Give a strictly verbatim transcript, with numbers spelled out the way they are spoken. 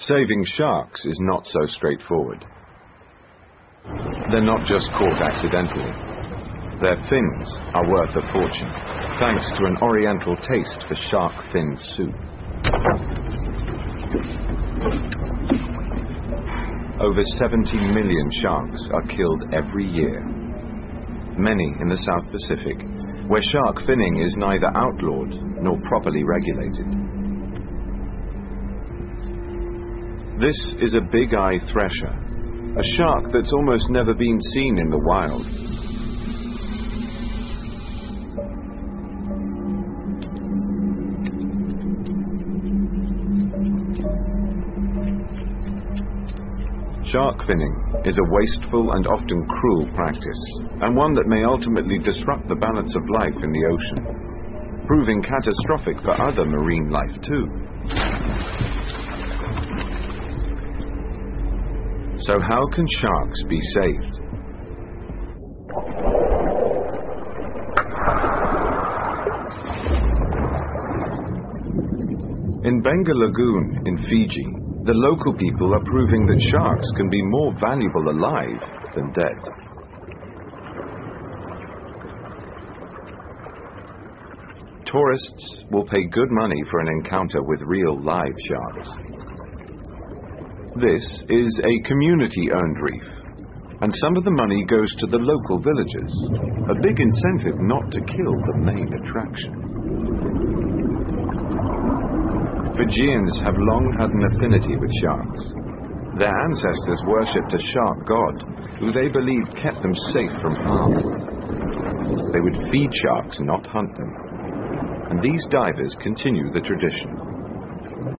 Saving sharks is not so straightforward. They're not just caught accidentally. Their fins are worth a fortune, thanks to an oriental taste for shark fin soup. Over seventy million sharks are killed every year. Many in the South Pacific, where shark finning is neither outlawed nor properly regulated. This is a big-eye thresher, a shark that's almost never been seen in the wild. Shark finning is a wasteful and often cruel practice, and one that may ultimately disrupt the balance of life in the ocean, proving catastrophic for other marine life too. So how can sharks be saved? In Benga Lagoon in Fiji, the local people are proving that sharks can be more valuable alive than dead. Tourists will pay good money for an encounter with real live sharks. This is a community-owned reef, and some of the money goes to the local villagers, a big incentive not to kill the main attraction. Fijians have long had an affinity with sharks. Their ancestors worshipped a shark god who they believed kept them safe from harm. They would feed sharks, not hunt them. And these divers continue the tradition.